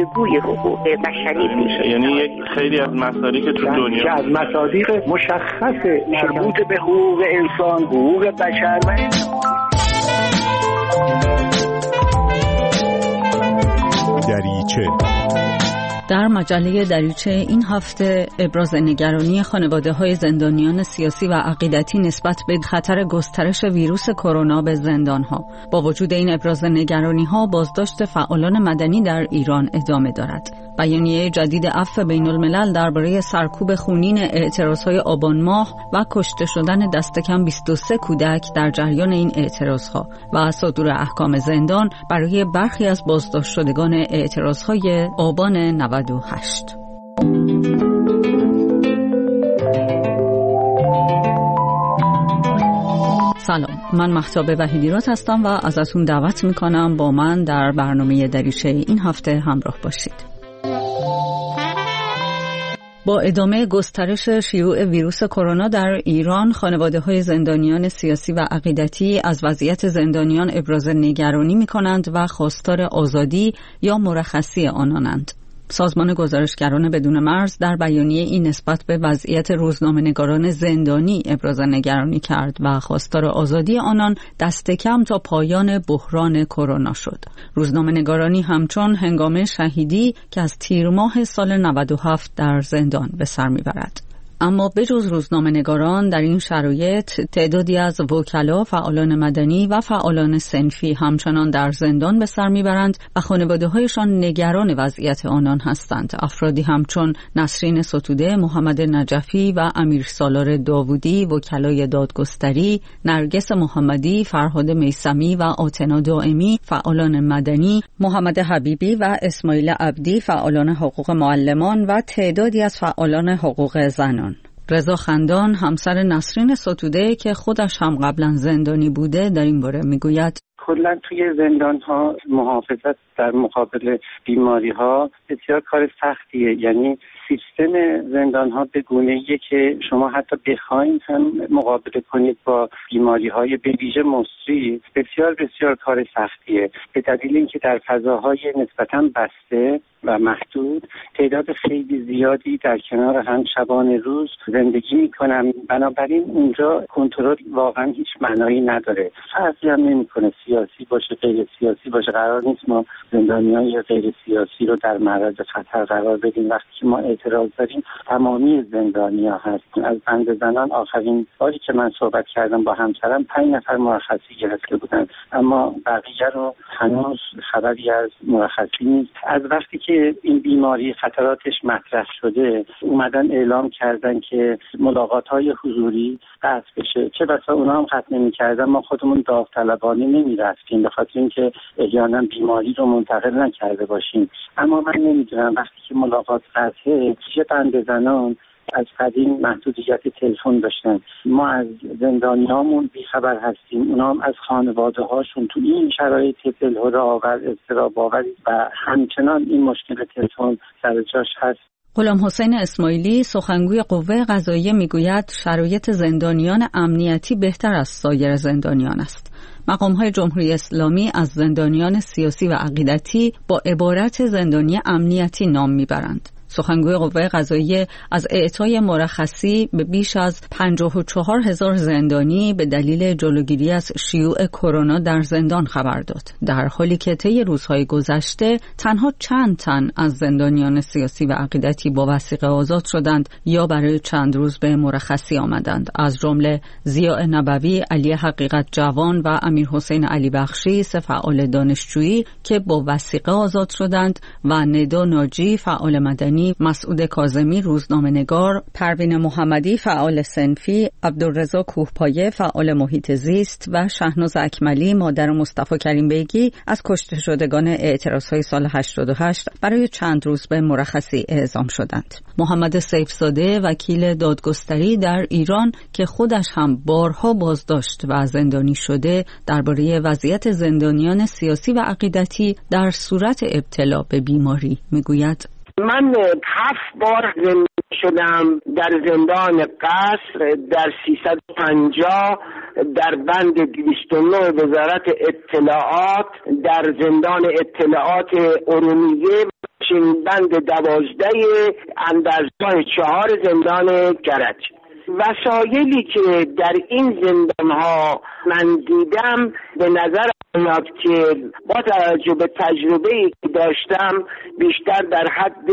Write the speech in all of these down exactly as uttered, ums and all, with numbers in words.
الگوی حقوق بشری میشه. یعنی یک خیلی از مصادیق که تو دنیا که از مصادیق مشخص مربوط به حقوق انسان، حقوق بشر و دریچه. در مجله دریچه این هفته ابراز نگرانی خانواده‌های زندانیان سیاسی و عقیدتی نسبت به خطر گسترش ویروس کرونا به زندان‌ها. با وجود این ابراز نگرانی‌ها، بازداشت فعالان مدنی در ایران ادامه دارد. بیانیه جدید عفو بین‌الملل درباره سرکوب خونین اعتراض‌های آبان ماه و کشته شدن دست کم بیست و سه کودک در جریان این اعتراض‌ها و صدور احکام زندان برای برخی از بازداشت شدگان اعتراض‌های آبان نود و هشت. سلام، من مهتاب وحیدیرات هستم و ازتون دعوت میکنم با من در برنامه دریچه این هفته همراه باشید. با ادامه گسترش شیوع ویروس کرونا در ایران، خانواده‌های زندانیان سیاسی و عقیدتی از وضعیت زندانیان ابراز نگرانی می‌کنند و خواستار آزادی یا مرخصی آنانند. سازمان گزارشگران بدون مرز در بیانیه این نسبت به وضعیت روزنامه‌نگاران زندانی ابراز نگرانی کرد و خواستار آزادی آنان دست کم تا پایان بحران کرونا شد. روزنامه‌نگارانی همچون هنگام شهیدی که از تیر ماه سال نود و هفت در زندان به سر می‌برد. اما بجز روزنامه‌نگاران در این شرایط تعدادی از وکلا، فعالان مدنی و فعالان صنفی همچنان در زندان به سر میبرند و خانواده‌هایشان نگران وضعیت آنان هستند. افرادی همچون نسرین ستوده، محمد نجفی و امیر سالار داوودی، وکلای دادگستری، نرگس محمدی، فرهاد میثمی و آتنا دائمی، فعالان مدنی، محمد حبیبی و اسماعیل عبدی، فعالان حقوق معلمان و تعدادی از فعالان حقوق زنان. رضا خندان، همسر نسرین ستوده که خودش هم قبلا زندانی بوده، در این باره میگوید: کلا توی زندان ها محافظت در مقابل بیماری ها بسیار کار سختیه. یعنی سیستم زندان ها به گونه‌ایه که شما حتی بخواید هم مقابله کنید با بیماری های به ویژه مصری بسیار بسیار کار سختیه، به دلیل اینکه در فضاهای نسبتاً بسته و محدود تعداد خیلی زیادی در کنار هم شبانه روز زندگی میکنن. بنابراین اونجا کنترل واقعا هیچ معنایی نداره. فرقی هم نمیکنه سیاسی باشه غیر سیاسی باشه. قرار نیست ما زندانیان غیر سیاسی رو در معرض خطر قرار بدیم. وقتی که ما اعتراض داریم تمامی زندانیا هستیم. از بند زنان آخرین باری که من صحبت کردم با همسرم پنج نفر مرخصی گرفته بودن، اما بقیه رو هنوز خبری از مرخصی نیست. از وقتی که این بیماری خطراتش مطرح شده اومدن اعلام کردن که ملاقات‌های حضوری قطع بشه. چه بسا اونا هم قطع نمی‌کردن، ما خودمون داوطلبانه نمی‌رفتیم به خاطر اینکه احیانا بیماری رو منتقل نکرده باشیم. اما من نمی‌دونم وقتی که ملاقات قطعه، چه بند زنان از قدیم محدودیت تلفن داشتن، ما از زندانیامون بیخبر هستیم، اونا هم از خانواده هاشون تو این شرایط دلهره آور، اضطراب آور و همچنان این مشکل تلفن سر جاش هست. غلام حسین اسماعیلی، سخنگوی قوه قضاییه، میگوید شرایط زندانیان امنیتی بهتر از سایر زندانیان است. مقام‌های جمهوری اسلامی از زندانیان سیاسی و عقیدتی با عبارت زندانی امنیتی نام میبرند. سخنگوی قوه قضاییه از اعطای مرخصی به بیش از پنجاه و چهار هزار زندانی به دلیل جلوگیری از شیوع کرونا در زندان خبر داد، در حالی که طی روزهای گذشته تنها چند تن از زندانیان سیاسی و عقیدتی با وثیقه آزاد شدند یا برای چند روز به مرخصی آمدند، از جمله ضیاء نبوی، علی حقیقت جوان و امیر حسین علی بخشی، سه فعال دانشجویی که با وثیقه آزاد شدند، و ندا ناجی، فعال مدنی، مسعود کاظمی، روزنامه‌نگار، پروین محمدی، فعال صنفی، عبدالرضا کوهپایه، فعال محیط زیست و شهناز اکملی، مادر مصطفی کریم بیگی، از کشته شدگان اعتراضهای سال هشتاد و هشت برای چند روز به مرخصی اعزام شدند. محمد سیفزاده، وکیل دادگستری در ایران که خودش هم بارها بازداشت و زندانی شده، درباره وضعیت زندانیان سیاسی و عقیدتی در صورت ابتلا به بیماری میگوید: من هفت بار زندانی شدم در زندان قصر، در سیصد و پنجاه، در بند دویست و نه وزارت اطلاعات، در زندان اطلاعات ارومیه، همچین بند دوازده اندرزگاه چهار زندان کرج. وسایلی که در این زندان‌ها من دیدم به نظر میاد که با توجه به تجربه‌ای که داشتم بیشتر در حد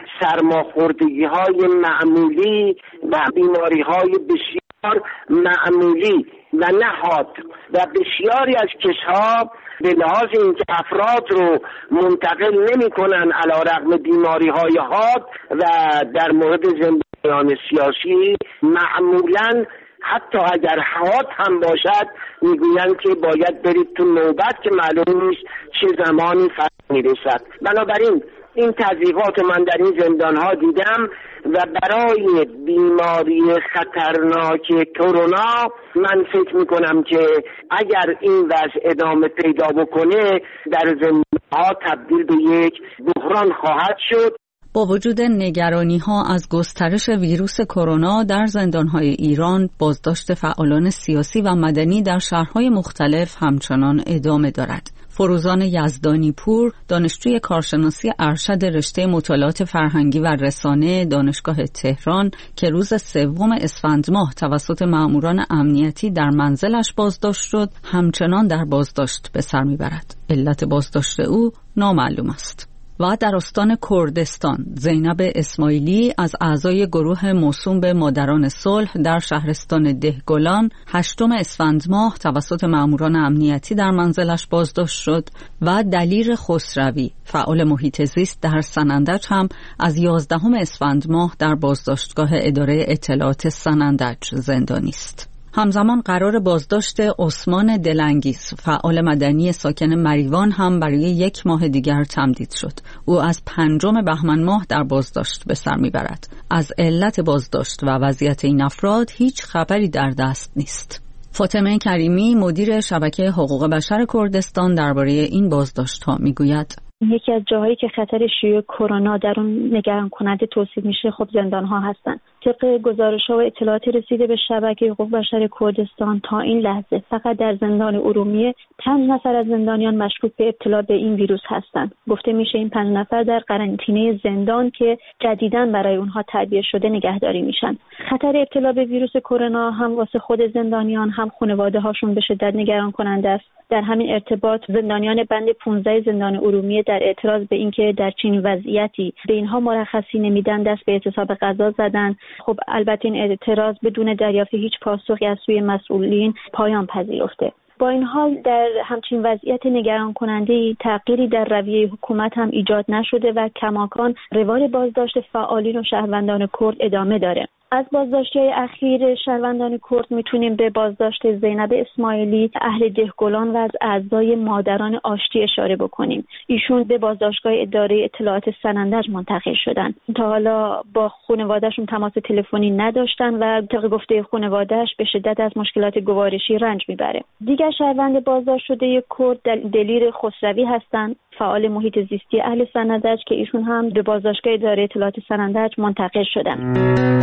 سرماخوردگی‌های معمولی و بیماری‌های بسیار معمولی و نه حاد و بسیاری از کشها به لحاظ اینکه افراد رو منتقل نمی‌کنن علیرغم بیماری‌های حاد و در مورد زندانیان سیاسی معمولاً حتی اگر حاد هم باشد میگویند که باید برید تو نوبت که معلوم نیست چه زمانی فرق میرسد. بنابراین این تضییقات من در این زندان ها دیدم و برای بیماری خطرناک کرونا من فکر میکنم که اگر این وضع ادامه پیدا بکنه در زندان ها تبدیل به یک بحران خواهد شد. با وجود نگرانی‌ها از گسترش ویروس کرونا در زندان‌های ایران، بازداشت فعالان سیاسی و مدنی در شهرهای مختلف همچنان ادامه دارد. فروزان یزدانی پور، دانشجوی کارشناسی ارشد رشته مطالعات فرهنگی و رسانه دانشگاه تهران که روز سوم اسفند ماه توسط مأموران امنیتی در منزلش بازداشت شد، همچنان در بازداشت به سر می‌برد. علت بازداشت او نامعلوم است. و در استان کردستان، زینب اسماعیلی از اعضای گروه موسوم به مادران صلح در شهرستان دهگلان هشتم اسفند ماه توسط مأموران امنیتی در منزلش بازداشت شد و دلیر خسروی، فعال محیط زیست در سنندج هم از یازدهم اسفند ماه در بازداشتگاه اداره اطلاعات سنندج زندانی است. همزمان قرار بازداشت عثمان دلانگیز، فعال مدنی ساکن مریوان هم برای یک ماه دیگر تمدید شد. او از پنجم بهمن ماه در بازداشت به سر میبرد. از علت بازداشت و وضعیت این افراد هیچ خبری در دست نیست. فاطمه کریمی، مدیر شبکه حقوق بشر کردستان، درباره این بازداشت ها میگوید: یکی از جاهایی که خطر شیوع کرونا در اون نگران کننده توصیف میشه خب زندان ها هستن. طبق گزارش ها و اطلاعات رسیده به شبکه حقوق بشر کردستان تا این لحظه فقط در زندان ارومیه پنج نفر از زندانیان مشکوک به ابتلا به این ویروس هستند. گفته میشه این پنج نفر در قرنطینه زندان که جدیداً برای اونها تعبیه شده نگهداری میشن. خطر ابتلا به ویروس کرونا هم واسه خود زندانیان هم خانواده هاشون به شدت نگران کننده است. در همین ارتباط زندانیان بند پانزده زندان ارومیه در اعتراض به اینکه در چنین وضعیتی به اینها مرخصی نمیدن دست به اعتصاب غذا زدن. خب البته این اعتراض بدون دریافت هیچ پاسخی از سوی مسئولین پایان پذیرفته. با این حال در همچین وضعیت نگران کننده تغییری در رویه حکومت هم ایجاد نشده و کماکان روال بازداشت فعالین و شهروندان کرد ادامه داره. از بازداشت‌های اخیر شهروندان کرد میتونیم به بازداشت زینب اسماعیلی اهل دهگلان و از اعضای مادران آشتی اشاره بکنیم. ایشون به بازداشتگاه اداره اطلاعات سنندج منتقل شدن. تا حالا با خانواده‌شون تماس تلفنی نداشتن و طبق گفته خانواده‌اش به شدت از مشکلات گوارشی رنج میبره. دیگر شهروند بازداشت شده کرد دلیر خسروی هستند، فعال محیط زیستی اهل سنندج که ایشون هم به بازداشتگاه اداره اطلاعات سنندج منتقل شدن.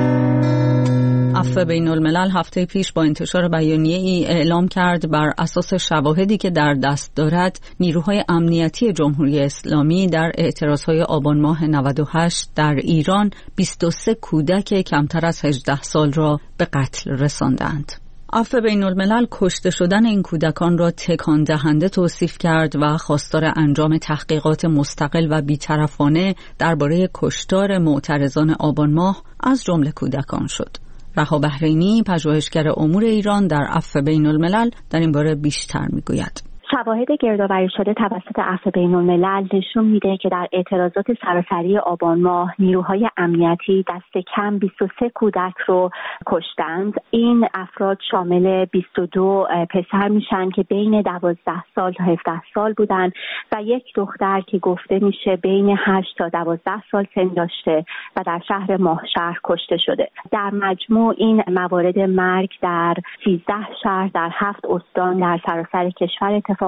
عفو بین الملل هفته پیش با انتشار بیانیه ای اعلام کرد بر اساس شواهدی که در دست دارد نیروهای امنیتی جمهوری اسلامی در اعتراضهای آبان ماه نود و هشت در ایران بیست و سه کودک کمتر از هجده سال را به قتل رساندند. عفو بین الملل کشته شدن این کودکان را تکان دهنده توصیف کرد و خواستار انجام تحقیقات مستقل و بی‌طرفانه درباره کشتار معترضان آبان ماه از جمله کودکان شد. رها بحرینی، پژوهشگر امور ایران در عفو بین الملل، در این باره بیشتر میگوید. شواهد گردآوری شده توسط عفو بین الملل نشون میده که در اعتراضات سراسری آبان ماه نیروهای امنیتی دست کم بیست و سه کودک رو کشتند. این افراد شامل بیست و دو پسر میشن که بین دوازده سال تا هفده سال بودن و یک دختر که گفته میشه بین هشت تا دوازده سال سن داشته و در شهر ماهشهر کشته شده. در مجموع این موارد مرگ در سیزده شهر در هفت استان در سراسر کشور اتفاق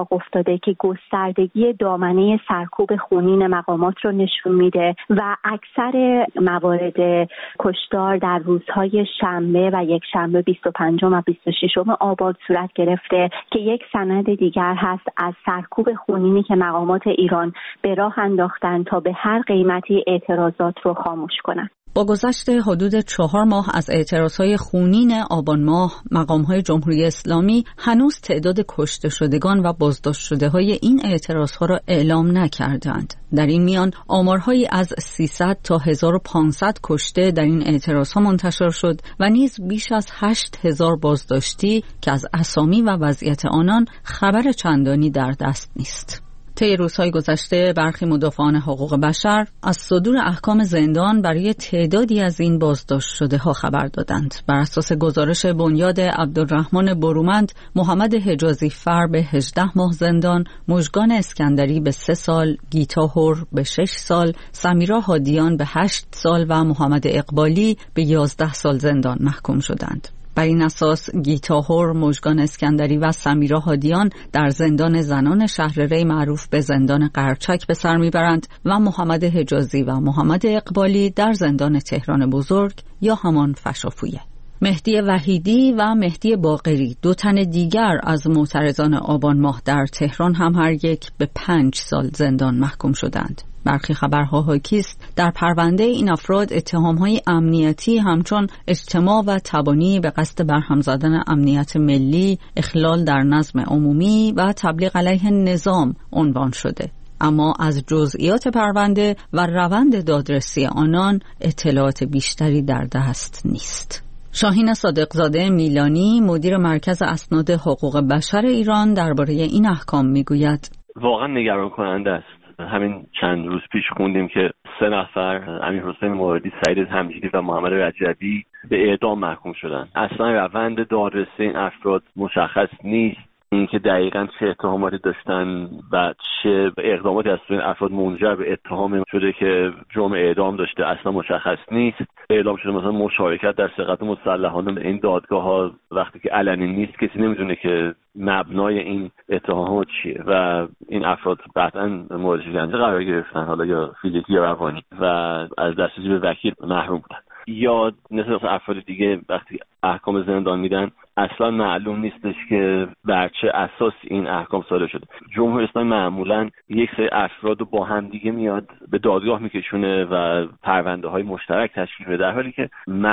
اتفاق افتاده که گستردگی دامنه سرکوب خونین مقامات رو نشون میده و اکثر موارد کشتار در روزهای شنبه و یک شنبه بیست و پنجم و بیست و ششم آبان صورت گرفته که یک سند دیگر هست از سرکوب خونینی که مقامات ایران به راه انداختن تا به هر قیمتی اعتراضات رو خاموش کنن. با گذشت حدود چهار ماه از اعتراضهای خونین آبان ماه، مقام‌های جمهوری اسلامی هنوز تعداد کشته شدگان و بازداشت شده های این اعتراضها را اعلام نکردند. در این میان آمارهایی از سیصد تا هزار و پانصد کشته در این اعتراضها منتشر شد و نیز بیش از هشت هزار بازداشتی که از اسامی و وضعیت آنان خبر چندانی در دست نیست. طی روزهای گذشته برخی مدافعان حقوق بشر از صدور احکام زندان برای تعدادی از این بازداشت شده ها خبر دادند. بر اساس گزارش بنیاد عبدالرحمن برومند، محمد حجازی فر به هجده ماه زندان، مژگان اسکندری به سه سال، گیتا هور به شش سال، سمیرا هادیان به هشت سال و محمد اقبالی به یازده سال زندان محکوم شدند. بر این اساس گیتا هور، مژگان اسکندری و سمیرا هادیان در زندان زنان شهر ری معروف به زندان قرچک به سر میبرند و محمد حجازی و محمد اقبالی در زندان تهران بزرگ یا همان فشافویه. مهدی وحیدی و مهدی باقری، دو تن دیگر از معترضان آبان ماه در تهران، هم هر یک به پنج سال زندان محکوم شدند. برخی خبرها حاکی است در پرونده این افراد اتهام‌های امنیتی همچون اجتماع و تبانی به قصد برهم زدن امنیت ملی، اخلال در نظم عمومی و تبلیغ علیه نظام عنوان شده. اما از جزئیات پرونده و روند دادرسی آنان اطلاعات بیشتری در دست نیست. شاهین صادقزاده میلانی، مدیر مرکز اسناد حقوق بشر ایران، درباره این احکام میگوید: واقعا نگران کننده است. همین چند روز پیش خوندیم که سه نفر، امیرحسین موردی، سعید همجیری و محمد رجبی، به اعدام محکوم شدن. اصلا روند دادرسی این افراد مشخص نیست، اینکه دقیقاً چه اتهاماتی داشتن و چه اقداماتی از این افراد منجر به اتهام شده که جرم اعدام داشته اصلا مشخص نیست. اعلام شده مثلا مشارکت در سرقت مسلحانه به این دادگاه ها وقتی که علنی نیست، کسی نمیدونه که مبنای این اتهامات چیه و این افراد قطعاً مورد شکنجه قرار گرفتن، حالا یا فیزیکی یا روانی، و از دسترسی به وکیل محروم بودن. یا مثل افراد دیگه وقتی احکام زندان میدن اصلا معلوم نیستش که بر چه اساس این احکام صادر شده. جمهوری اسلامی معمولا یک سری افراد رو با هم دیگه میاد به دادگاه میکشونه و پرونده های مشترک تشکیل میده، در حالی که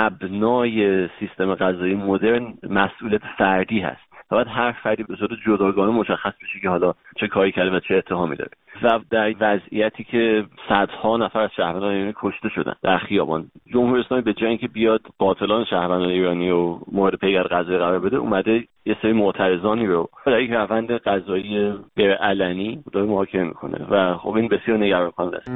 مبنای سیستم قضایی مدرن مسئولیت فردی هست. باید هر فردی به صورت جداگانه مشخص بشه که حالا چه کاری کرده و چه اتهامی داره. و در وضعیتی که صدها نفر از شهروندان ایرانی کشته شدن در خیابان، جمهوری اسلامی به جای اینکه بیاد قاتلان شهروندان ایرانی رو مورد پیگرد قضایی قرار بده، اومده یه سری معترضانی رو در یک روند قضایی غیر علنی داره محاکمه میکنه و خب این بسیار نگران کننده است.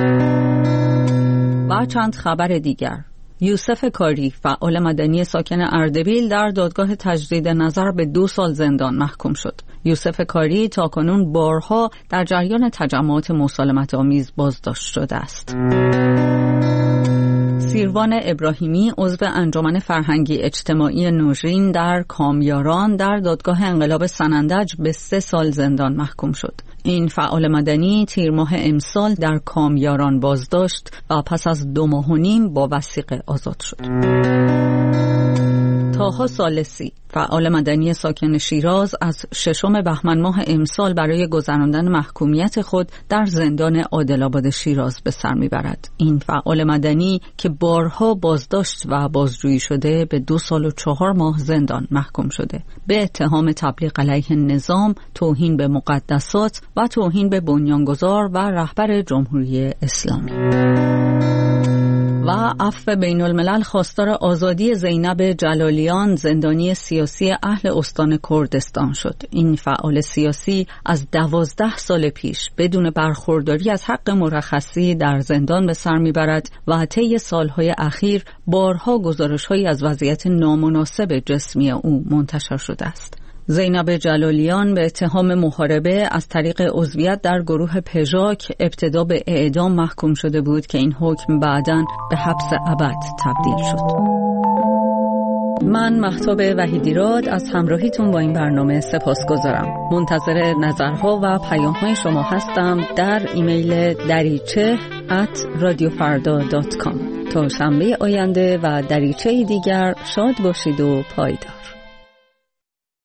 و چند خبر دیگر: یوسف کاری، فعال مدنی ساکن اردبیل، در دادگاه تجدید نظر به دو سال زندان محکوم شد. یوسف کاری تاکنون بارها در جریان تجمعات مسالمت آمیز بازداشت شده است. سیروان ابراهیمی، عضو انجمن فرهنگی اجتماعی نوژین در کامیاران، در دادگاه انقلاب سنندج به سه سال زندان محکوم شد. این فعال مدنی تیر ماه امسال در کامیاران بازداشت و پس از دو ماه و نیم با وثیقه آزاد شد. طاها ثالثی، فعال مدنی ساکن شیراز، از ششم بهمن ماه امسال برای گذراندن محکومیت خود در زندان عادل‌آباد شیراز به سر میبرد. این فعال مدنی که بارها بازداشت و بازجویی شده به دو سال و چهار ماه زندان محکوم شده به اتهام تبلیغ علیه نظام، توهین به مقدسات و توهین به بنیانگذار و رهبر جمهوری اسلامی. و عفو بین الملل خواستار آزادی زینب جلالیان، زندانی سیاسی اهل استان کردستان شد. این فعال سیاسی از دوازده سال پیش بدون برخورداری از حق مرخصی در زندان به سر میبرد و طی سالهای اخیر بارها گزارش‌هایی از وضعیت نامناسب جسمی او منتشر شده است. زینب جلالیان به اتهام محاربه از طریق عضویت در گروه پژاک ابتدا به اعدام محکوم شده بود که این حکم بعداً به حبس ابد تبدیل شد. من مهتاب وحیدیراد از همراهیتون با این برنامه سپاسگزارم. منتظر نظرها و پیام‌های شما هستم در ایمیل دریچه ات رادیو فردا دات کام. تا شنبه آینده و دریچه‌ای دیگر شاد باشید و پایدار.